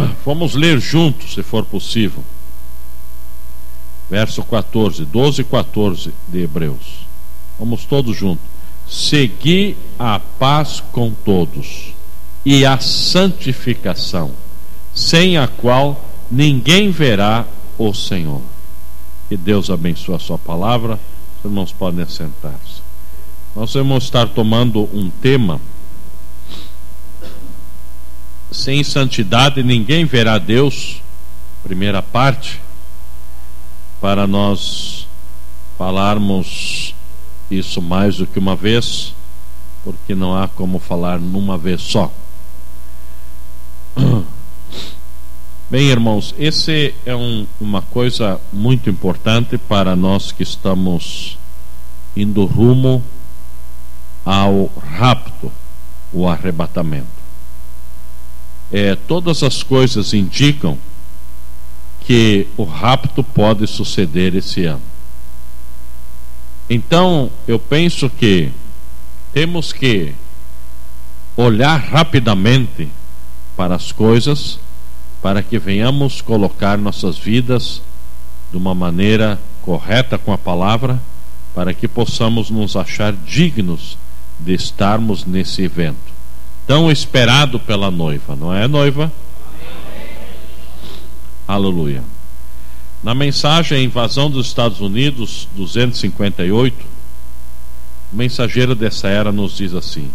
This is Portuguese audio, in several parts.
Vamos ler juntos, se for possível. Verso 14, 12 e 14 de Hebreus. Vamos todos juntos. Segui a paz com todos e a santificação, sem a qual ninguém verá o Senhor. Que Deus abençoe a sua palavra. Os irmãos podem sentar-se. Nós vamos estar tomando um tema: sem santidade ninguém verá Deus. Primeira parte, para nós falarmos isso mais do que uma vez, porque não há como falar numa vez só. Bem, irmãos, esse é uma coisa muito importante para nós que estamos indo rumo ao rapto, o arrebatamento. Todas as coisas indicam que o rapto pode suceder esse ano. Então, eu penso que temos que olhar rapidamente para as coisas, para que venhamos colocar nossas vidas de uma maneira correta com a palavra, para que possamos nos achar dignos de estarmos nesse evento tão esperado pela noiva, não é, noiva? Aleluia. Na mensagem Invasão dos Estados Unidos 258, o mensageiro dessa era nos diz assim: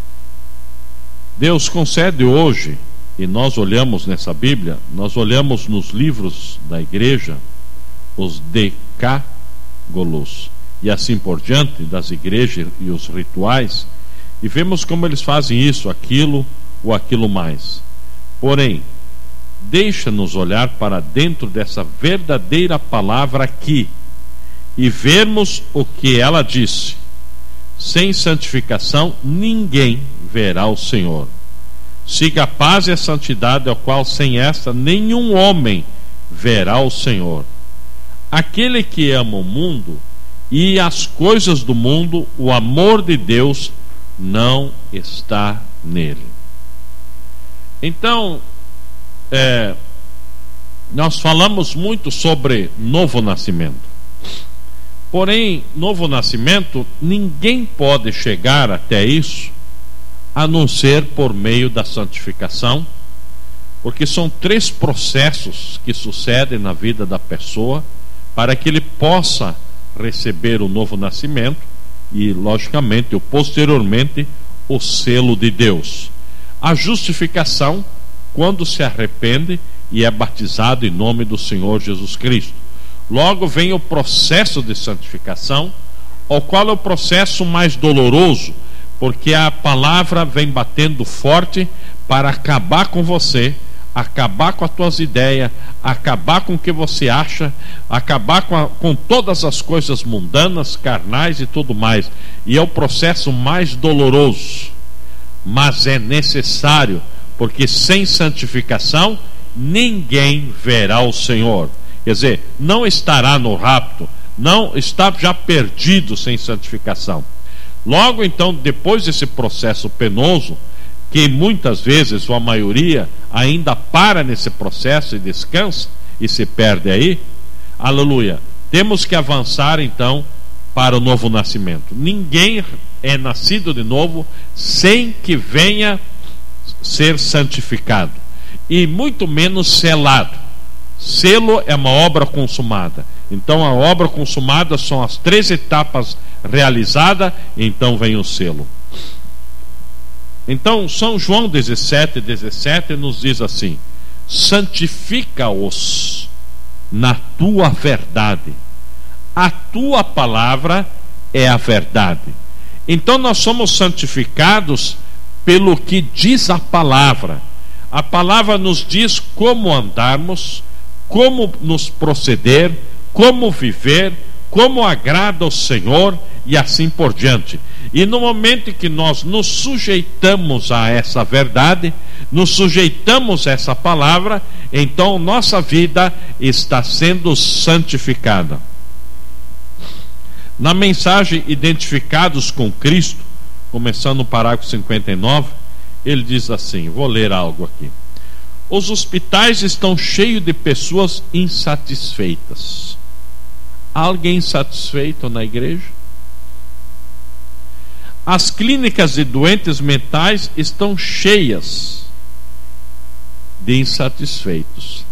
Deus concede hoje, e nós olhamos nessa Bíblia, nós olhamos nos livros da igreja, os decágolos e assim por diante, das igrejas e os rituais, e vemos como eles fazem isso, aquilo ou aquilo mais. Porém, deixa-nos olhar para dentro dessa verdadeira palavra aqui e vermos o que ela disse: sem santificação ninguém verá o Senhor. Siga a paz e a santidade, ao qual sem esta nenhum homem verá o Senhor. Aquele que ama o mundo e as coisas do mundo, o amor de Deus não está nele. Então, nós falamos muito sobre novo nascimento. Porém, novo nascimento, ninguém pode chegar até isso a não ser por meio da santificação, porque são 3 processos que sucedem na vida da pessoa para que ele possa receber o novo nascimento e, logicamente, posteriormente, o selo de Deus. A justificação, quando se arrepende e é batizado em nome do Senhor Jesus Cristo. Logo vem o processo de santificação, o qual é o processo mais doloroso, porque a palavra vem batendo forte para acabar com você, acabar com as tuas ideias, acabar com o que você acha, acabar com todas as coisas mundanas, carnais e tudo mais. E é o processo mais doloroso, mas é necessário, porque sem santificação ninguém verá o Senhor. Quer dizer, não estará no rapto, não está já perdido sem santificação. Logo então, depois desse processo penoso, que muitas vezes, ou a maioria, ainda para nesse processo e descansa e se perde aí, aleluia, temos que avançar então para o novo nascimento. Ninguém é nascido de novo sem que venha ser santificado, e muito menos selado. Selo é uma obra consumada. Então a obra consumada são as 3 etapas realizadas, então vem o selo. Então São João 17:17 nos diz assim: santifica-os na tua verdade, a tua palavra é a verdade. Então nós somos santificados pelo que diz a palavra. A palavra nos diz como andarmos, como nos proceder, como viver, como agrada ao Senhor e assim por diante. E no momento em que nós nos sujeitamos a essa verdade, nos sujeitamos a essa palavra, então nossa vida está sendo santificada. Na mensagem Identificados com Cristo, começando no parágrafo 59, ele diz assim, vou ler algo aqui: os hospitais estão cheios de pessoas insatisfeitas. Há alguém insatisfeito na igreja? As clínicas de doentes mentais estão cheias de insatisfeitos.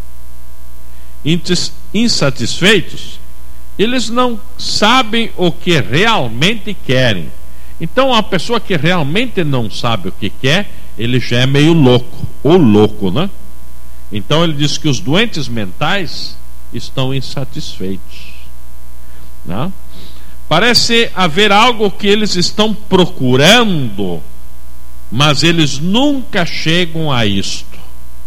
Insatisfeitos, eles não sabem o que realmente querem. Então, a pessoa que realmente não sabe o que quer, ele já é meio louco, ou louco, né? Então ele diz que os doentes mentais estão insatisfeitos, né? Parece haver algo que eles estão procurando, mas eles nunca chegam a isto.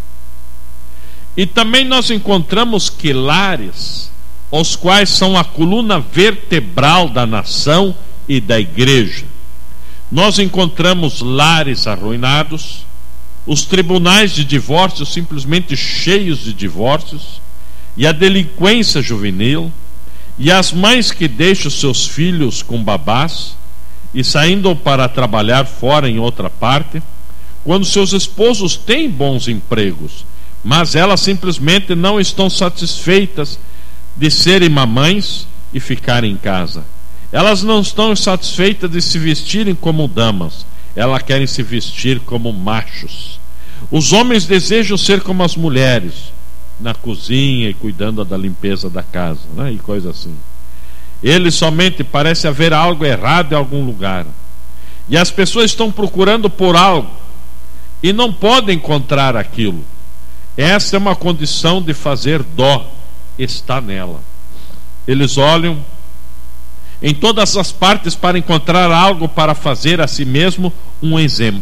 E também nós encontramos que lares, os quais são a coluna vertebral da nação e da igreja. Nós encontramos lares arruinados, os tribunais de divórcio simplesmente cheios de divórcios, e a delinquência juvenil, e as mães que deixam seus filhos com babás e saindo para trabalhar fora em outra parte, quando seus esposos têm bons empregos, mas elas simplesmente não estão satisfeitas de serem mamães e ficarem em casa. Elas não estão satisfeitas de se vestirem como damas, elas querem se vestir como machos. Os homens desejam ser como as mulheres, na cozinha e cuidando da limpeza da casa, né? E coisa assim. Eles somente parece haver algo errado em algum lugar, e as pessoas estão procurando por algo e não podem encontrar aquilo. Essa é uma condição de fazer dó, está nela. Eles olham em todas as partes para encontrar algo para fazer a si mesmo um exemplo.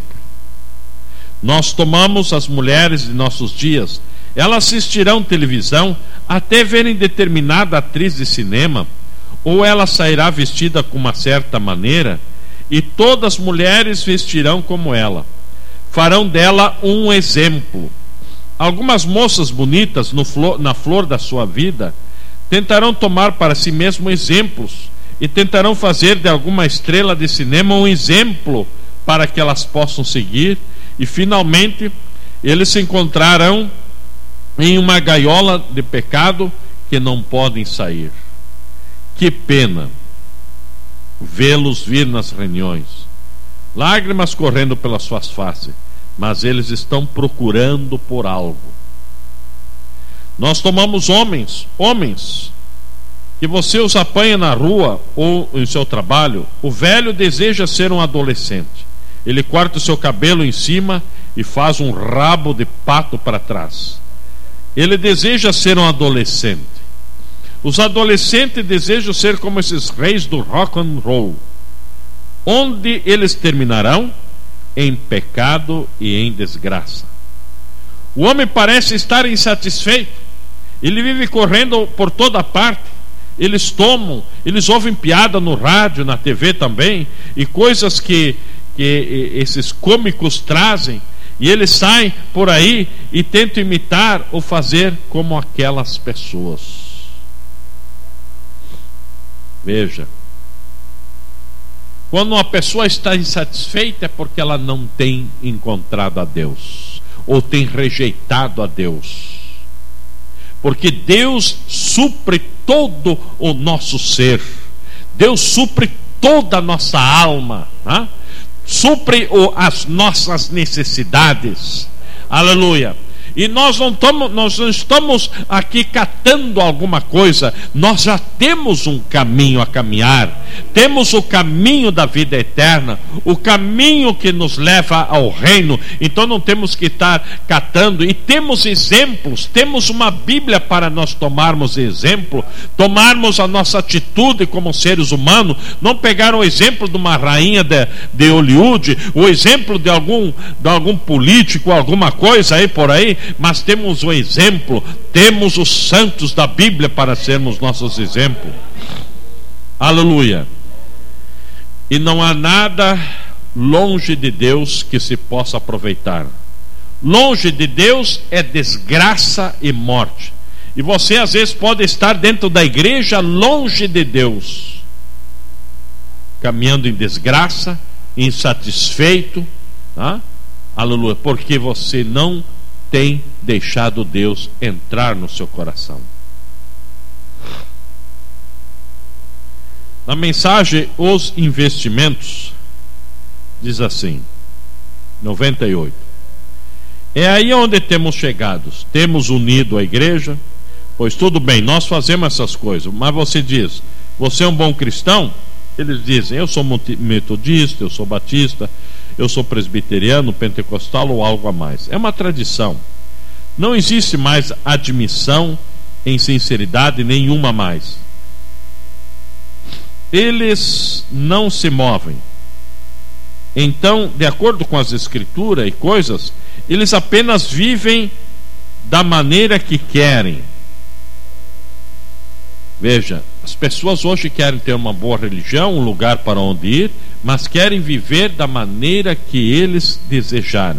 Nós tomamos as mulheres de nossos dias, elas assistirão televisão até verem determinada atriz de cinema, ou ela sairá vestida com uma certa maneira, e todas as mulheres vestirão como ela, farão dela um exemplo. Algumas moças bonitas na flor da sua vida tentarão tomar para si mesmo exemplos e tentarão fazer de alguma estrela de cinema um exemplo para que elas possam seguir, e finalmente eles se encontrarão em uma gaiola de pecado que não podem sair. Que pena vê-los vir nas reuniões, lágrimas correndo pelas suas faces, mas eles estão procurando por algo. Nós tomamos homens que você os apanha na rua ou em seu trabalho. O velho deseja ser um adolescente. Ele corta o seu cabelo em cima e faz um rabo de pato para trás. Ele deseja ser um adolescente. Os adolescentes desejam ser como esses reis do rock and roll. Onde eles terminarão? Em pecado e em desgraça. O homem parece estar insatisfeito. Ele vive correndo por toda parte. Eles ouvem piada no rádio, na TV também, e coisas que esses cômicos trazem, e eles saem por aí e tentam imitar ou fazer como aquelas pessoas. Veja, quando uma pessoa está insatisfeita é porque ela não tem encontrado a Deus, ou tem rejeitado a Deus. Porque Deus supre todo o nosso ser, Deus supre toda a nossa alma, né? Supre as nossas necessidades. Aleluia. E nós não estamos aqui catando alguma coisa. Nós já temos um caminho a caminhar. Temos o caminho da vida eterna, o caminho que nos leva ao reino. Então não temos que estar catando. E temos exemplos, temos uma Bíblia para nós tomarmos exemplo, tomarmos a nossa atitude como seres humanos. Não pegar o exemplo de uma rainha de Hollywood, o exemplo de algum político, alguma coisa aí por aí. Mas temos o exemplo, temos os santos da Bíblia para sermos nossos exemplos. Aleluia. E não há nada longe de Deus que se possa aproveitar. Longe de Deus é desgraça e morte. E você às vezes pode estar dentro da igreja longe de Deus, caminhando em desgraça, insatisfeito, tá? Aleluia, porque você não tem deixado Deus entrar no seu coração. Na mensagem Os Investimentos, diz assim, 98: é aí onde temos chegados, temos unido a igreja, pois tudo bem, nós fazemos essas coisas, mas você diz, você é um bom cristão? Eles dizem, eu sou metodista, eu sou batista, eu sou presbiteriano, pentecostal ou algo a mais. É uma tradição. Não existe mais admissão em sinceridade nenhuma mais. Eles não se movem. Então, de acordo com as escrituras e coisas, eles apenas vivem da maneira que querem. Veja, as pessoas hoje querem ter uma boa religião, um lugar para onde ir, mas querem viver da maneira que eles desejarem.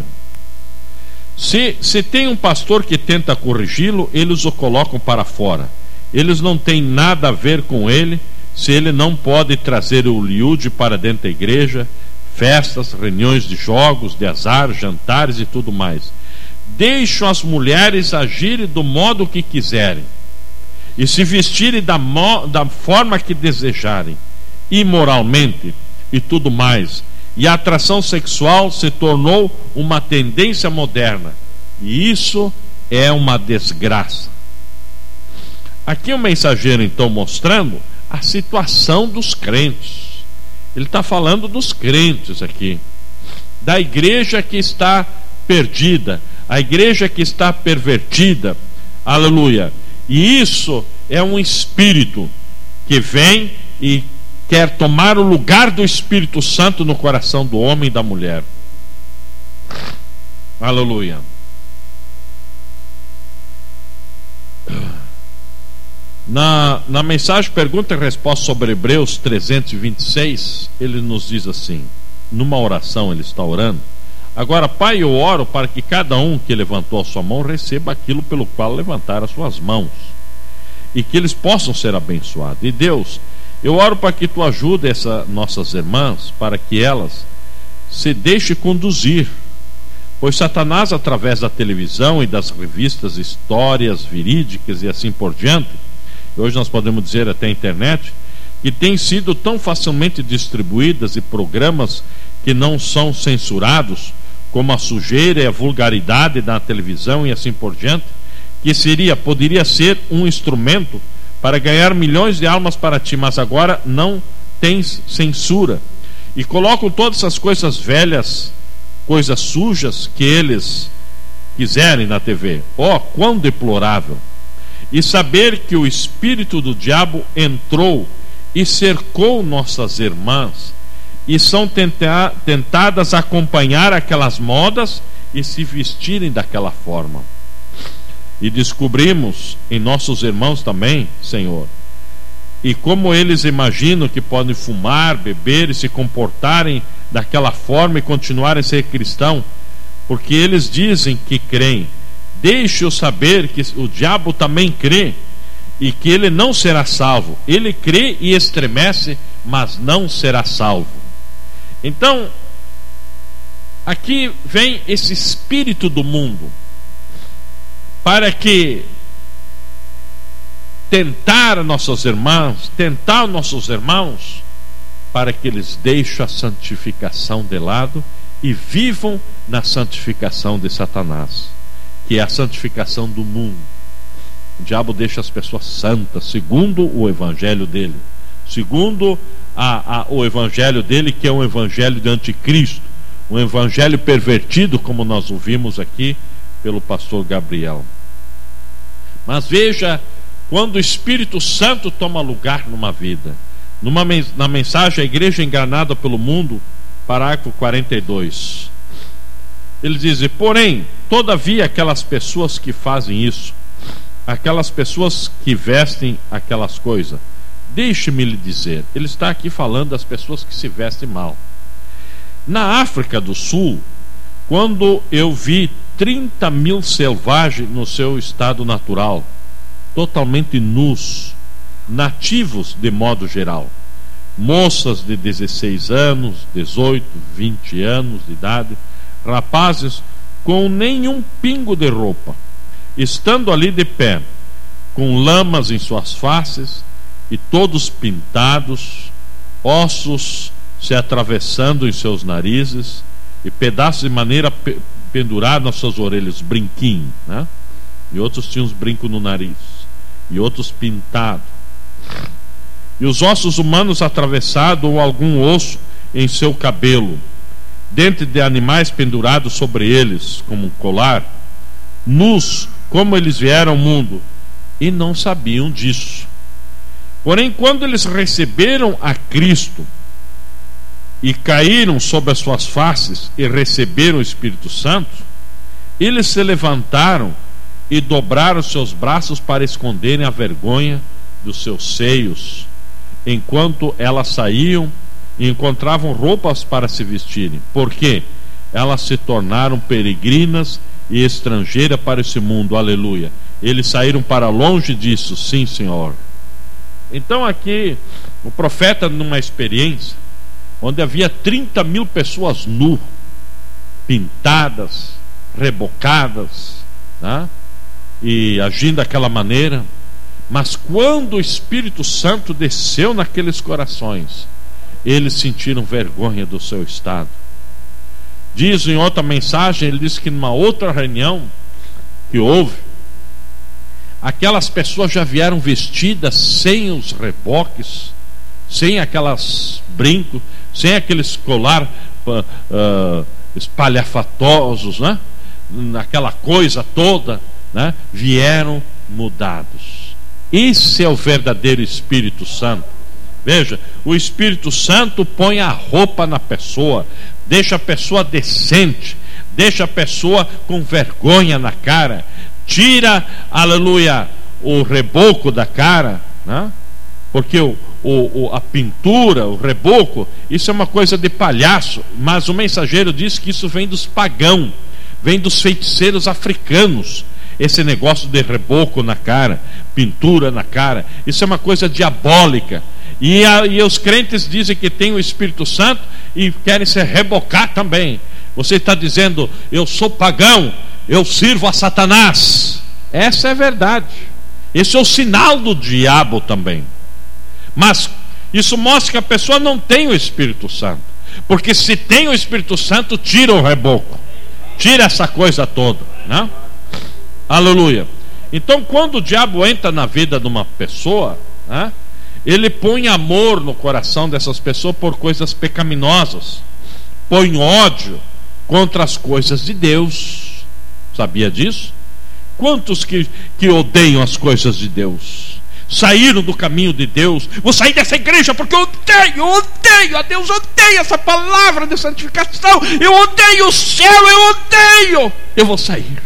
Se tem um pastor que tenta corrigi-lo, eles o colocam para fora. Eles não têm nada a ver com ele, se ele não pode trazer o liúde para dentro da igreja, festas, reuniões de jogos, de azar, jantares e tudo mais. Deixam as mulheres agirem do modo que quiserem e se vestirem da forma que desejarem, imoralmente e tudo mais. E a atração sexual se tornou uma tendência moderna, e isso é uma desgraça. Aqui o mensageiro então mostrando a situação dos crentes. Ele está falando dos crentes aqui, da igreja que está perdida, a igreja que está pervertida. Aleluia. E isso é um espírito que vem e quer tomar o lugar do Espírito Santo no coração do homem e da mulher. Aleluia. Na mensagem pergunta e resposta sobre Hebreus 326, ele nos diz assim, numa oração ele está orando: agora, Pai, eu oro para que cada um que levantou a sua mão receba aquilo pelo qual levantaram as suas mãos, e que eles possam ser abençoados. E Deus, eu oro para que tu ajude essas nossas irmãs, para que elas se deixem conduzir, pois Satanás, através da televisão e das revistas, histórias verídicas e assim por diante, hoje nós podemos dizer até a internet, que tem sido tão facilmente distribuídas, e programas que não são censurados, como a sujeira e a vulgaridade da televisão e assim por diante, que poderia ser um instrumento para ganhar milhões de almas para ti, mas agora não tem censura, e colocam todas essas coisas velhas, coisas sujas que eles quiserem na TV. Oh, quão deplorável! E saber que o espírito do diabo entrou e cercou nossas irmãs, e são tentadas a acompanhar aquelas modas e se vestirem daquela forma. E descobrimos em nossos irmãos também, Senhor, e como eles imaginam que podem fumar, beber e se comportarem daquela forma e continuarem a ser cristão, porque eles dizem que creem. Deixe-o saber que o diabo também crê e que ele não será salvo. Ele crê e estremece, mas não será salvo. Então, aqui vem esse espírito do mundo para que tentar nossos irmãos, para que eles deixem a santificação de lado e vivam na santificação de Satanás, que é a santificação do mundo. O diabo deixa as pessoas santas, segundo o evangelho dele, segundo o evangelho dele, que é um evangelho de anticristo, um evangelho pervertido, como nós ouvimos aqui pelo pastor Gabriel. Mas veja, quando o Espírito Santo toma lugar numa vida, na mensagem A Igreja Enganada pelo Mundo, parágrafo 42, ele diz: porém, todavia, aquelas pessoas que fazem isso, aquelas pessoas que vestem aquelas coisas, deixe-me lhe dizer, ele está aqui falando das pessoas que se vestem mal. Na África do Sul, quando eu vi 30 mil selvagens no seu estado natural, totalmente nus, nativos de modo geral, moças de 16 anos, 18, 20 anos de idade, rapazes com nenhum pingo de roupa, estando ali de pé, com lamas em suas faces, e todos pintados, ossos se atravessando em seus narizes, e pedaços de maneira pendurados nas suas orelhas, brinquinho, né? E outros tinham uns brincos no nariz, e outros pintados, e os ossos humanos atravessados, ou algum osso em seu cabelo, dente de animais pendurados sobre eles, como um colar, nus, como eles vieram ao mundo, e não sabiam disso. Porém, quando eles receberam a Cristo e caíram sobre as suas faces e receberam o Espírito Santo, eles se levantaram e dobraram seus braços para esconderem a vergonha dos seus seios, enquanto elas saíam e encontravam roupas para se vestirem, porque elas se tornaram peregrinas e estrangeiras para esse mundo. Aleluia. Eles saíram para longe disso, sim, Senhor. Então aqui o profeta, numa experiência onde havia 30 mil pessoas nu, pintadas, rebocadas, né? E agindo daquela maneira, mas quando o Espírito Santo desceu naqueles corações, eles sentiram vergonha do seu estado. Diz em outra mensagem, ele diz que numa outra reunião que houve, aquelas pessoas já vieram vestidas sem os reboques, sem aquelas brincos, sem aqueles colar espalhafatosos, né? Aquela coisa toda, né? Vieram mudados. Esse é o verdadeiro Espírito Santo. Veja, o Espírito Santo põe a roupa na pessoa, deixa a pessoa decente, deixa a pessoa com vergonha na cara, tira, aleluia, o reboco da cara, né? Porque a pintura, o reboco, isso é uma coisa de palhaço, mas o mensageiro diz que isso vem dos pagãos, vem dos feiticeiros africanos. Esse negócio de reboco na cara, pintura na cara, isso é uma coisa diabólica. E os crentes dizem que tem o Espírito Santo e querem se rebocar também. Você está dizendo, eu sou pagão, eu sirvo a Satanás. Essa é a verdade. Esse é o sinal do diabo também. Mas isso mostra que a pessoa não tem o Espírito Santo, porque se tem o Espírito Santo, tira o reboco, tira essa coisa toda, né? Aleluia. Então, quando o diabo entra na vida de uma pessoa, né, ele põe amor no coração dessas pessoas por coisas pecaminosas, põe ódio contra as coisas de Deus. Sabia disso? Quantos que odeiam as coisas de Deus? Saíram do caminho de Deus. Vou sair dessa igreja porque eu odeio a Deus, odeio essa palavra de santificação, eu odeio o céu, eu odeio. Eu vou sair.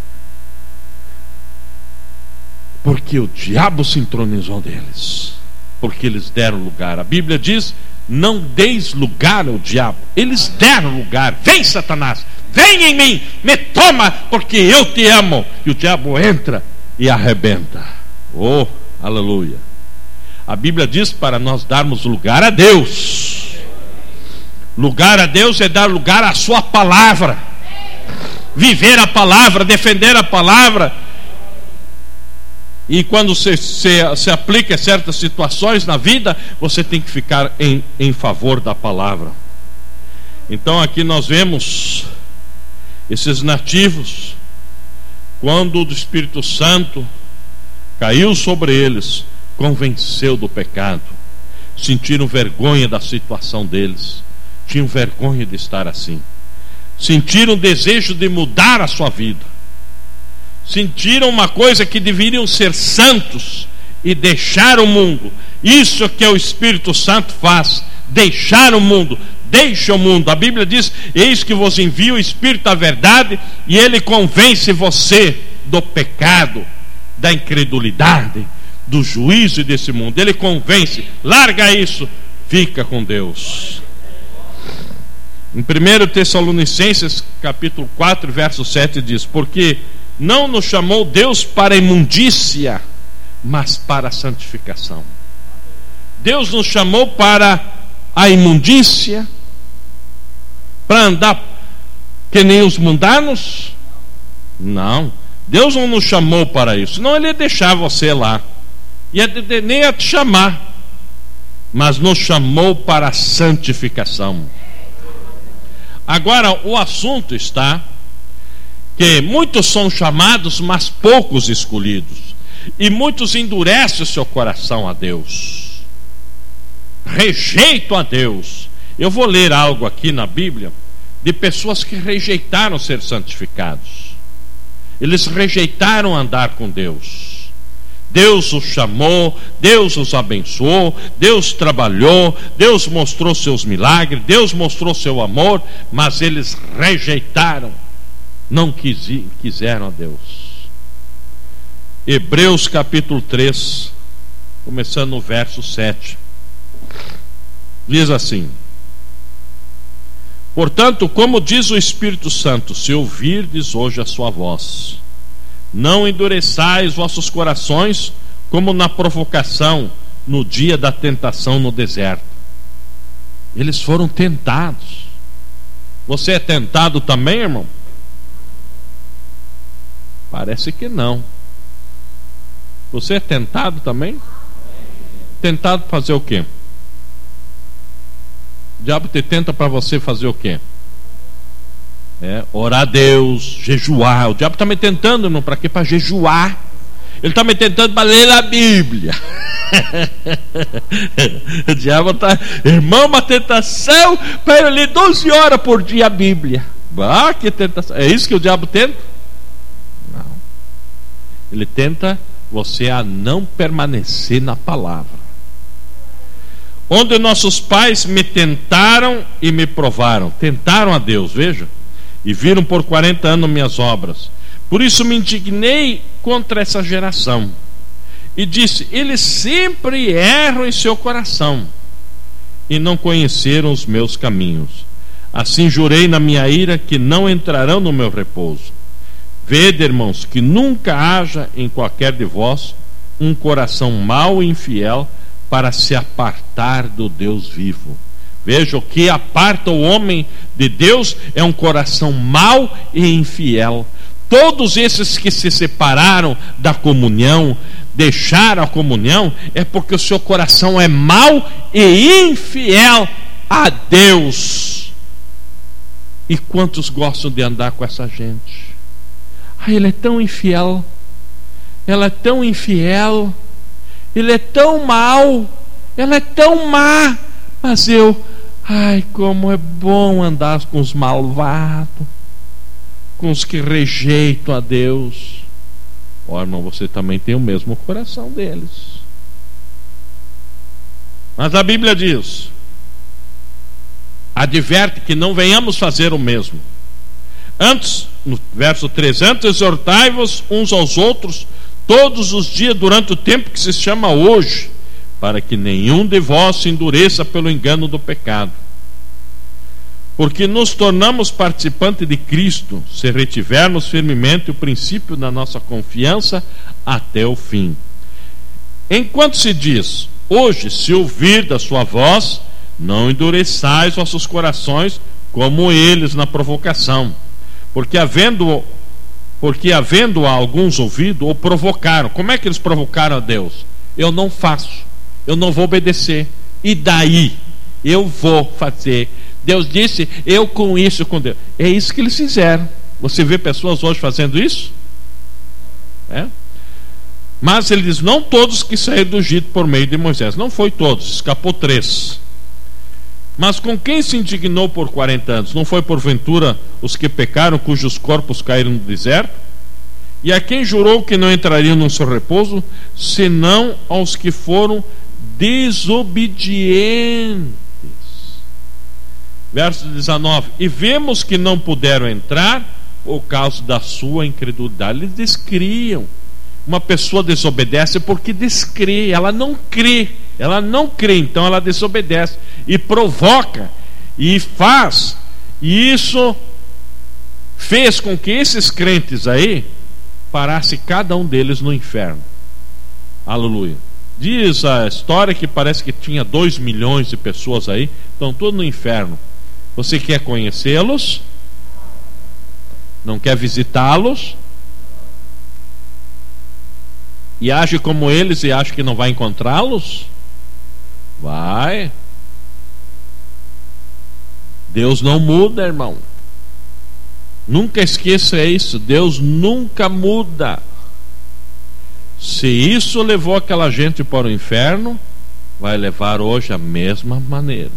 Porque o diabo se entronizou deles, porque eles deram lugar. A Bíblia diz, não deis lugar ao diabo. Eles deram lugar. Vem, Satanás, vem em mim, me toma, porque eu te amo. E o diabo entra e arrebenta. Oh, aleluia. A Bíblia diz para nós darmos lugar a Deus. Lugar a Deus é dar lugar à sua palavra, viver a palavra, defender a palavra. E quando se aplica a certas situações na vida, você tem que ficar em favor da palavra. Então aqui nós vemos esses nativos, quando o Espírito Santo caiu sobre eles, convenceu do pecado, sentiram vergonha da situação deles, tinham vergonha de estar assim, sentiram o desejo de mudar a sua vida, sentiram uma coisa que deveriam ser santos e deixar o mundo. Isso que é o Espírito Santo faz, deixar o mundo, deixa o mundo. A Bíblia diz, eis que vos envio o Espírito da verdade, e ele convence você do pecado, da incredulidade, do juízo desse mundo. Ele convence, larga isso, fica com Deus. Em 1 Tessalonicenses capítulo 4 verso 7 diz, porque não nos chamou Deus para a imundícia, mas para a santificação. Deus nos chamou para a imundícia, para andar Que nem os mundanos? Não. Deus não nos chamou para isso. Senão Ele ia deixar você lá. Nem ia te chamar. Mas nos chamou para a santificação. Agora, o assunto está que muitos são chamados, mas poucos escolhidos. E muitos endurecem o seu coração a Deus. Rejeitam a Deus. Eu vou ler algo aqui na Bíblia de pessoas que rejeitaram ser santificados. Eles rejeitaram andar com Deus. Deus os chamou, Deus os abençoou, Deus trabalhou, Deus mostrou seus milagres, Deus mostrou seu amor, mas eles rejeitaram, não quiseram a Deus. Hebreus capítulo 3, começando no verso 7, diz assim: portanto, como diz o Espírito Santo, se ouvirdes hoje a sua voz, não endureçais vossos corações, como na provocação, no dia da tentação no deserto. Eles foram tentados. Você é tentado também, irmão? Parece que não. Você é tentado também? Tentado para fazer o quê? O diabo te tenta para você fazer o quê? Orar a Deus, jejuar. O diabo está me tentando, irmão, para quê? Para jejuar. Ele está me tentando para ler a Bíblia. O diabo está, irmão, uma tentação para eu ler 12 horas por dia a Bíblia. Ah, que tentação. É isso que o diabo tenta? Não. Ele tenta você a não permanecer na palavra. Onde nossos pais me tentaram e me provaram. Tentaram a Deus, veja, e viram por 40 anos minhas obras. Por isso me indignei contra essa geração e disse: eles sempre erram em seu coração e não conheceram os meus caminhos. Assim jurei na minha ira que não entrarão no meu repouso. Vede, irmãos, que nunca haja em qualquer de vós um coração mau e infiel para se apartar do Deus vivo. Veja, o que aparta o homem de Deus é um coração mau e infiel. Todos esses que se separaram da comunhão, deixaram a comunhão, é porque o seu coração é mau e infiel a Deus. E quantos gostam de andar com essa gente? Ele é tão infiel, ela é tão infiel, ele é tão mau, ela é tão má, mas como é bom andar com os malvados, com os que rejeitam a Deus. Irmão, você também tem o mesmo coração deles. Mas a Bíblia diz, adverte que não venhamos fazer o mesmo. Antes, no verso 3, antes exortai-vos uns aos outros todos os dias durante o tempo que se chama hoje, para que nenhum de vós se endureça pelo engano do pecado. Porque nos tornamos participantes de Cristo, se retivermos firmemente o princípio da nossa confiança até o fim. Enquanto se diz, hoje, se ouvir da sua voz, não endureçais vossos corações como eles na provocação. Porque havendo alguns ouvido, o provocaram. Como é que eles provocaram a Deus? Eu não faço, eu não vou obedecer. E daí? Eu vou fazer. Deus disse, eu com isso, com Deus. É isso que eles fizeram. Você vê pessoas hoje fazendo isso? Mas ele diz, não todos que saíram do Egito por meio de Moisés. Não foi todos, escapou 3. Mas com quem se indignou por 40 anos? Não foi porventura os que pecaram, cujos corpos caíram no deserto? E a quem jurou que não entrariam no seu repouso, senão aos que foram desobedientes? Verso 19: e vemos que não puderam entrar por causa da sua incredulidade. Eles descriam. Uma pessoa desobedece porque descrê, ela não crê, então ela desobedece e provoca e faz. E isso fez com que esses crentes aí parasse cada um deles no inferno. Aleluia. Diz a história que parece que tinha 2 milhões de pessoas aí, estão todos no inferno. Você quer conhecê-los? Não quer visitá-los? E age como eles e acha que não vai encontrá-los? Vai. Deus não muda, irmão. Nunca esqueça isso. Deus nunca muda. Se isso levou aquela gente para o inferno, vai levar hoje a mesma maneira.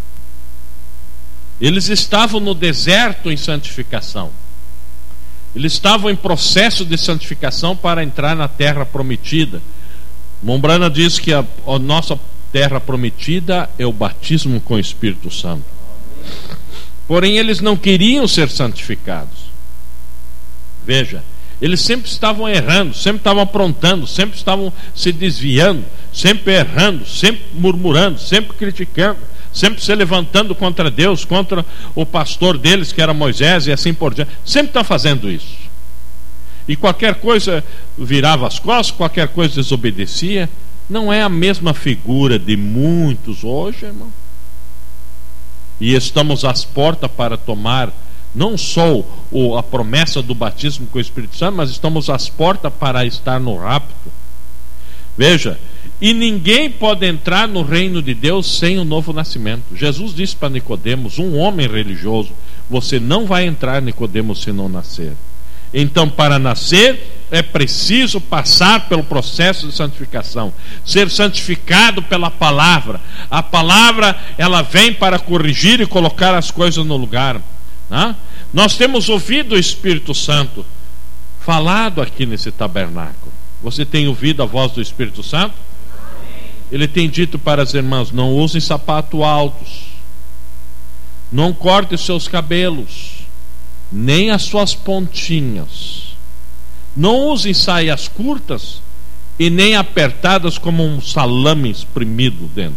Eles estavam no deserto em santificação. Eles estavam em processo de santificação para entrar na terra prometida. Mombrana diz que a nossa terra prometida é o batismo com o Espírito Santo. Porém, eles não queriam ser santificados. Veja, eles sempre estavam errando, sempre estavam aprontando, sempre estavam se desviando, sempre errando, sempre murmurando, sempre criticando, sempre se levantando contra Deus, contra o pastor deles, que era Moisés, e assim por diante. Sempre estão fazendo isso. E qualquer coisa virava as costas, qualquer coisa desobedecia. Não é a mesma figura de muitos hoje, irmão. E estamos às portas para tomar não só a promessa do batismo com o Espírito Santo, mas estamos às portas para estar no rapto. Veja, e ninguém pode entrar no reino de Deus sem o novo nascimento. Jesus disse para Nicodemos, um homem religioso: você não vai entrar, Nicodemos, se não nascer. Então, para nascer é preciso passar pelo processo de santificação, ser santificado pela palavra. A palavra, ela vem para corrigir e colocar as coisas no lugar, né? Nós temos ouvido o Espírito Santo falado aqui nesse tabernáculo. Você tem ouvido a voz do Espírito Santo? Ele tem dito para as irmãs: não usem sapatos altos, não corte os seus cabelos, nem as suas pontinhas, não usem saias curtas e nem apertadas como um salame espremido dentro.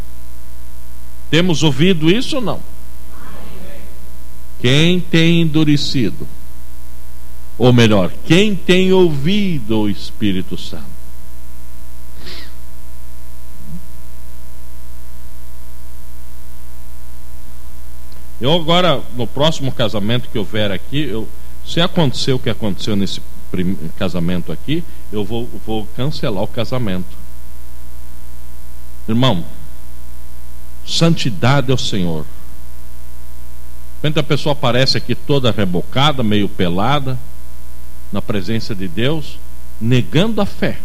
Temos ouvido isso ou não? Quem tem endurecido, ou melhor, quem tem ouvido o Espírito Santo? Eu agora, no próximo casamento que houver aqui, se acontecer o que aconteceu nesse casamento aqui, eu vou cancelar o casamento. Irmão, santidade ao Senhor. De repente a pessoa aparece aqui toda rebocada, meio pelada, na presença de Deus, negando a fé,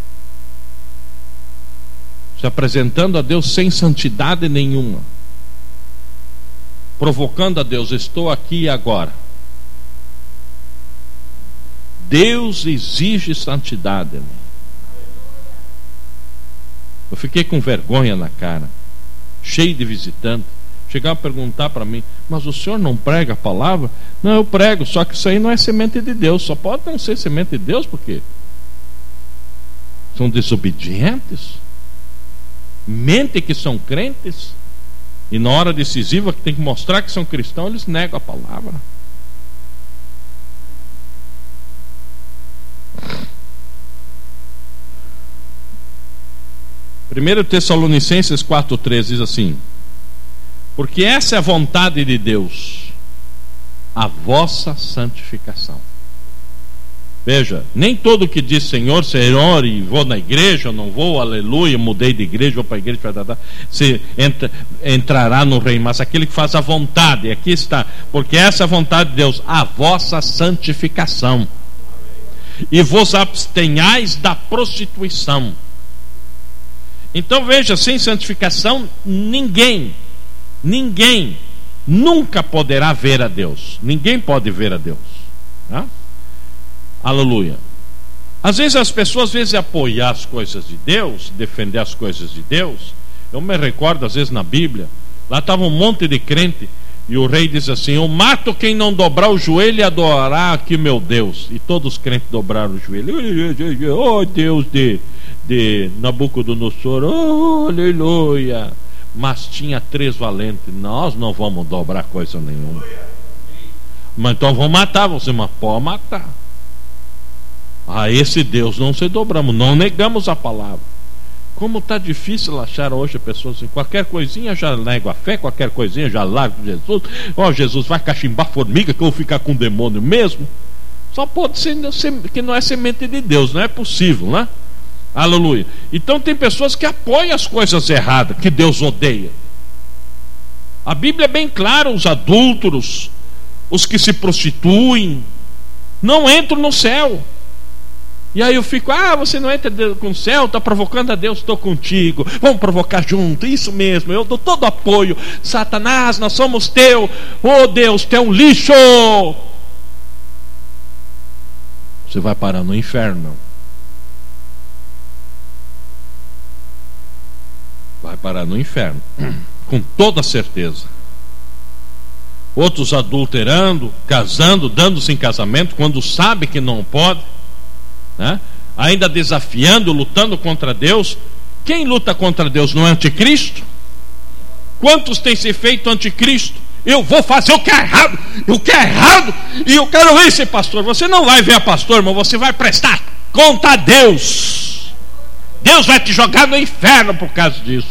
se apresentando a Deus sem santidade nenhuma, provocando a Deus: estou aqui e agora. Deus exige santidade, irmão. Eu fiquei com vergonha na cara, cheio de visitantes. Chegavam a perguntar para mim: mas o senhor não prega a palavra? Não, eu prego, só que isso aí não é semente de Deus. Só pode não ser semente de Deus porque são desobedientes, mentem que são crentes, e na hora decisiva, que tem que mostrar que são cristãos, eles negam a palavra. Primeiro Tessalonicenses 4,3 diz assim: porque essa é a vontade de Deus, a vossa santificação. Veja, nem todo que diz Senhor, Senhor, e vou na igreja, não vou, aleluia, mudei de igreja, vou para a igreja, se entrará no reino, mas aquele que faz a vontade, aqui está, porque essa é a vontade de Deus, a vossa santificação, e vos abstenhais da prostituição. Então veja, sem santificação ninguém nunca poderá ver a Deus. Ninguém pode ver a Deus, tá? Aleluia. Às vezes as pessoas, apoiar as coisas de Deus, defender as coisas de Deus. Eu me recordo, às vezes na Bíblia, lá estava um monte de crente, e o rei diz assim: eu mato quem não dobrar o joelho e adorar aqui meu Deus. E todos os crentes dobraram o joelho. Oh Deus de Nabucodonosor, oh aleluia. Mas tinha 3 valentes. Nós não vamos dobrar coisa nenhuma. Mas então vamos matar. Você, mas pode matar. A esse Deus não se dobramos, não negamos a palavra. Como está difícil achar hoje pessoas assim, qualquer coisinha já nego a fé, qualquer coisinha já largo Jesus. Jesus vai cachimbar formiga que eu vou ficar com o demônio mesmo. Só pode ser que não é semente de Deus, não é possível, né? Aleluia. Então tem pessoas que apoiam as coisas erradas, que Deus odeia. A Bíblia é bem clara: os adúlteros, os que se prostituem, não entram no céu. E aí eu fico: você não entra com o céu, está provocando a Deus. Estou contigo, vamos provocar junto, isso mesmo, eu dou todo apoio. Satanás, nós somos teu. Oh Deus, tu é um lixo. Você vai parar no inferno. Vai parar no inferno, com toda certeza. Outros adulterando, casando, dando-se em casamento quando sabe que não pode, né? Ainda desafiando, lutando contra Deus. Quem luta contra Deus não é anticristo? Quantos têm se feito anticristo? Eu vou fazer o que é errado, e eu quero ver esse pastor. Você não vai ver a pastor, mas você vai prestar conta a Deus. Deus vai te jogar no inferno por causa disso.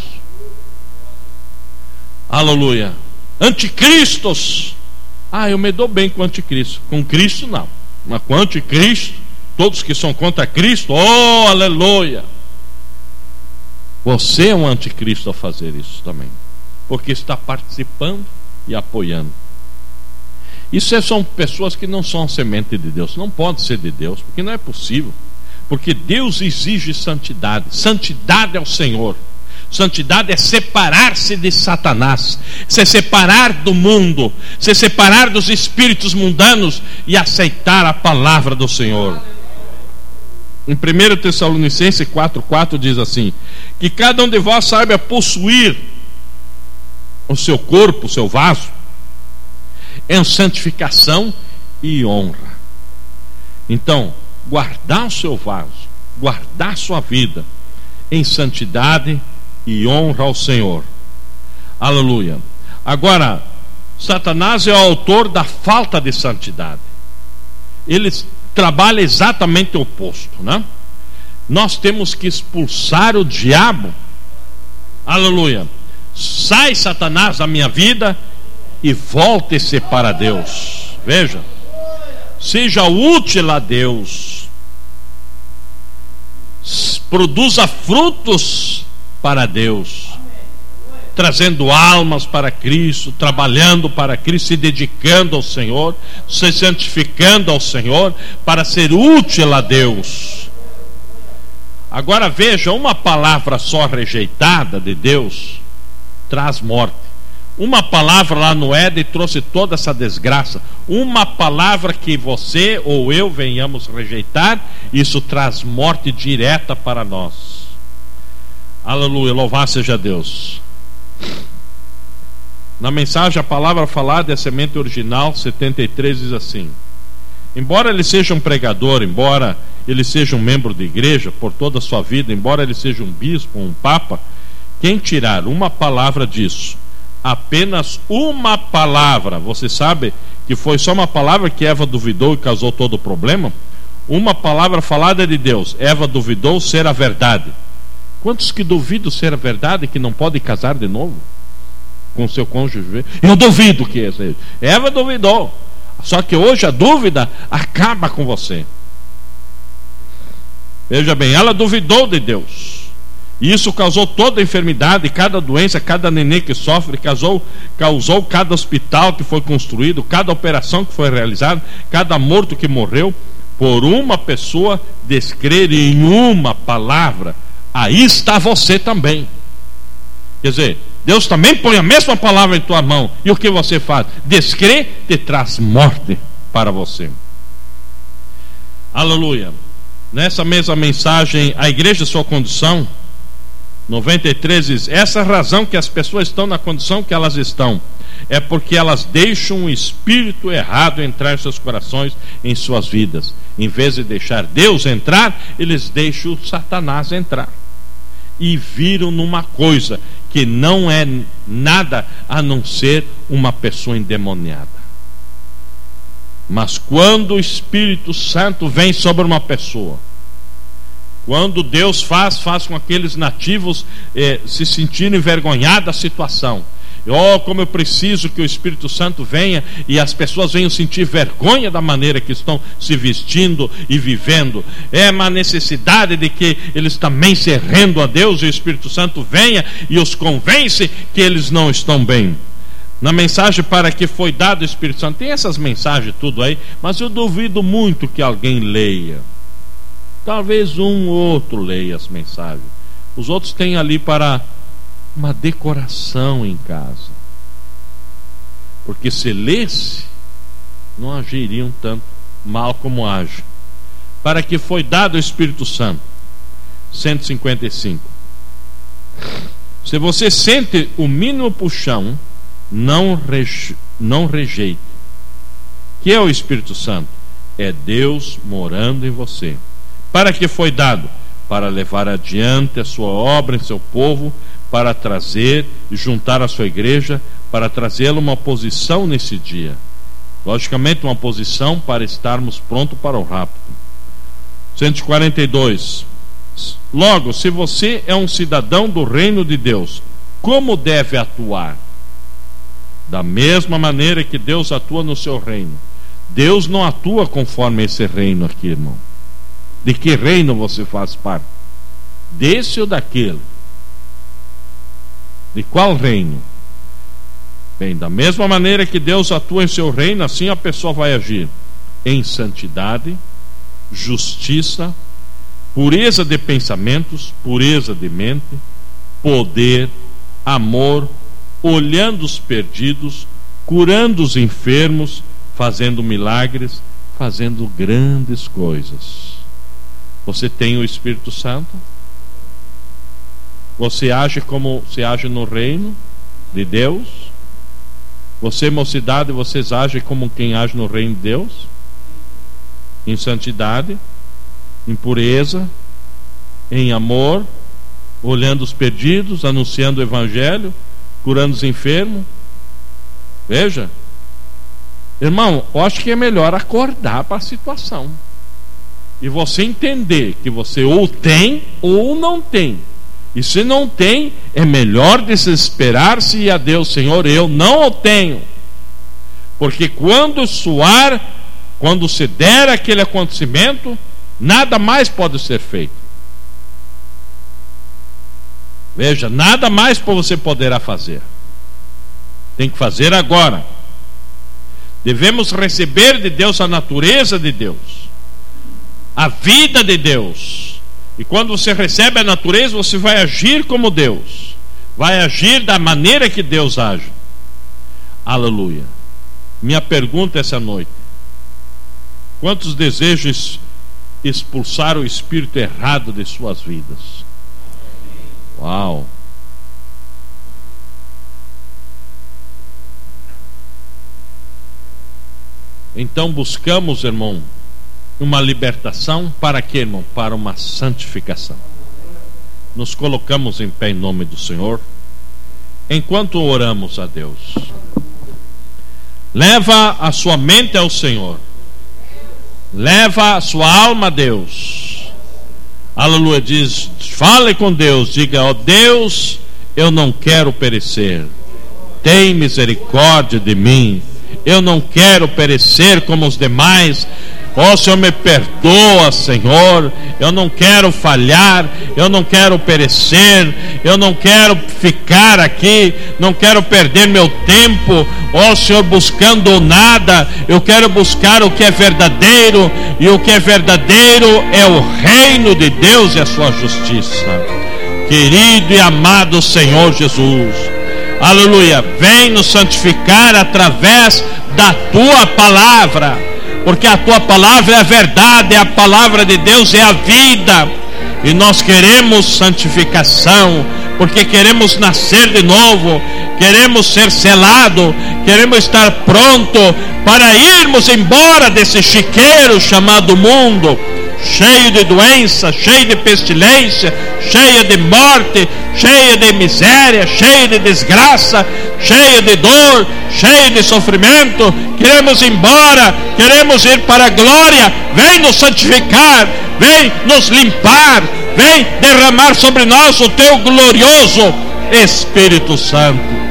Aleluia. Anticristos. Eu me dou bem com o anticristo. Com Cristo não, mas com o anticristo, todos que são contra Cristo, oh aleluia. Você é um anticristo ao fazer isso também, porque está participando e apoiando. Isso são pessoas que não são semente de Deus. Não pode ser de Deus, porque não é possível. Porque Deus exige santidade. Santidade é o Senhor. Santidade é separar-se de Satanás, se separar do mundo, se separar dos espíritos mundanos e aceitar a palavra do Senhor. Em 1 Tessalonicenses 4,4 diz assim: que cada um de vós saiba possuir o seu corpo, o seu vaso, em santificação e honra. Então, guardar o seu vaso, guardar a sua vida em santidade e honra ao Senhor. Aleluia. Agora, Satanás é o autor da falta de santidade. Ele trabalha exatamente o oposto, né? Nós temos que expulsar o diabo. Aleluia. Sai, Satanás, da minha vida e volte-se para Deus. Veja, seja útil a Deus, produza frutos para Deus, trazendo almas para Cristo, trabalhando para Cristo, se dedicando ao Senhor, se santificando ao Senhor, para ser útil a Deus. Agora veja, uma palavra só rejeitada de Deus traz morte. Uma palavra lá no Éden trouxe toda essa desgraça. Uma palavra que você ou eu venhamos rejeitar, isso traz morte direta para nós. Aleluia, louvado seja Deus. Na mensagem, a palavra falada é a semente original 73, diz assim: embora ele seja um pregador, embora ele seja um membro de igreja por toda a sua vida, embora ele seja um bispo, um papa, quem tirar uma palavra disso, apenas uma palavra, você sabe que foi só uma palavra que Eva duvidou e causou todo o problema? Uma palavra falada de Deus, Eva duvidou ser a verdade. Quantos que duvidam ser a verdade, que não podem casar de novo com seu cônjuge? Eu duvido que seja. Eva duvidou. Só que hoje a dúvida acaba com você. Veja bem, ela duvidou de Deus. E isso causou toda a enfermidade, cada doença, cada neném que sofre, causou cada hospital que foi construído, cada operação que foi realizada, cada morto que morreu, por uma pessoa descrer em uma palavra. Aí está você também. Quer dizer, Deus também põe a mesma palavra em tua mão, e o que você faz? Descrer te traz morte para você. Aleluia. Nessa mesma mensagem, a igreja e sua condição, 93 diz: essa razão que as pessoas estão na condição que elas estão é porque elas deixam um espírito errado entrar em seus corações, em suas vidas. Em vez de deixar Deus entrar, eles deixam o Satanás entrar e viram numa coisa que não é nada a não ser uma pessoa endemoniada. Mas quando o Espírito Santo vem sobre uma pessoa, Quando Deus faz com aqueles nativos se sentirem envergonhados da situação. Oh, como eu preciso que o Espírito Santo venha e as pessoas venham sentir vergonha da maneira que estão se vestindo e vivendo. É uma necessidade de que eles também se rendam a Deus e o Espírito Santo venha e os convence que eles não estão bem. Na mensagem para que foi dado o Espírito Santo, tem essas mensagens tudo aí, mas eu duvido muito que alguém leia. Talvez um ou outro leia as mensagens. Os outros têm ali para uma decoração em casa. Porque se lesse, não agiriam tanto mal como agem. Para que foi dado o Espírito Santo. 155. Se você sente o mínimo puxão, não rejeite. Que é o Espírito Santo? É Deus morando em você. Para que foi dado? Para levar adiante a sua obra em seu povo, para trazer e juntar a sua igreja, para trazê-la uma posição nesse dia. Logicamente, uma posição para estarmos prontos para o rapto. 142. Logo, se você é um cidadão do reino de Deus, como deve atuar? Da mesma maneira que Deus atua no seu reino. Deus não atua conforme esse reino aqui, irmão. De que reino você faz parte? Desse ou daquele? De qual reino? Bem, da mesma maneira que Deus atua em seu reino, assim a pessoa vai agir em santidade, justiça, pureza de pensamentos, pureza de mente, poder, amor, olhando os perdidos, curando os enfermos, fazendo milagres, fazendo grandes coisas. Você tem o Espírito Santo? Você age como se age no reino de Deus? Você, mocidade, vocês agem como quem age no reino de Deus? Em santidade, em pureza, em amor, olhando os perdidos, anunciando o Evangelho, curando os enfermos. Veja, irmão, eu acho que é melhor acordar para a situação e você entender que você ou tem ou não tem. E se não tem, é melhor desesperar-se e a Deus: Senhor, eu não o tenho. Porque quando soar, quando se der aquele acontecimento, nada mais pode ser feito. Veja, nada mais você poderá fazer. Tem que fazer agora. Devemos receber de Deus a natureza de Deus, a vida de Deus. E quando você recebe a natureza, você vai agir como Deus, vai agir da maneira que Deus age. Aleluia. Minha pergunta essa noite: quantos desejam expulsar o espírito errado de suas vidas? Uau! Então buscamos, irmão, uma libertação. Para quê, irmão? Para uma santificação. Nos colocamos em pé em nome do Senhor, enquanto oramos a Deus. Leva a sua mente ao Senhor, leva a sua alma a Deus. Aleluia. Diz, fale com Deus, diga: ó Deus, eu não quero perecer, tem misericórdia de mim, eu não quero perecer como os demais. Ó Senhor, me perdoa, Senhor, eu não quero falhar, eu não quero perecer, eu não quero ficar aqui, não quero perder meu tempo, ó Senhor, buscando nada. Eu quero buscar o que é verdadeiro, e o que é verdadeiro é o reino de Deus e a sua justiça. Querido e amado Senhor Jesus, aleluia, vem nos santificar através da tua palavra, porque a tua palavra é a verdade, a palavra de Deus é a vida, e nós queremos santificação, porque queremos nascer de novo, queremos ser selado, queremos estar pronto para irmos embora desse chiqueiro chamado mundo, cheio de doença, cheio de pestilência, cheio de morte, cheio de miséria, cheio de desgraça, cheio de dor, cheio de sofrimento. Queremos ir embora, queremos ir para a glória. Vem nos santificar, vem nos limpar, vem derramar sobre nós o teu glorioso Espírito Santo.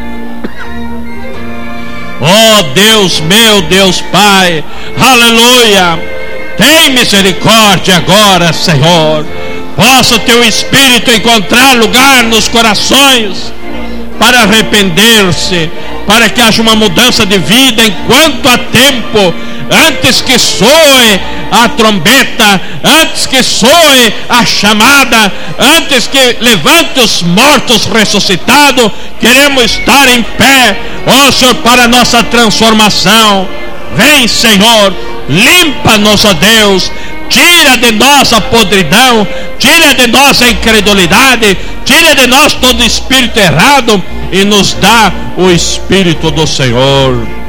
Oh Deus meu, Deus Pai, aleluia, tem misericórdia agora, Senhor. Possa o teu Espírito encontrar lugar nos corações para arrepender-se, para que haja uma mudança de vida enquanto há tempo, antes que soe a trombeta, antes que soe a chamada, antes que levante os mortos ressuscitados. Queremos estar em pé, ó Senhor, para a nossa transformação. Vem, Senhor, limpa-nos, ó Deus, tira de nós a podridão, tira de nós a incredulidade, tira de nós todo espírito errado e nos dá o Espírito do Senhor.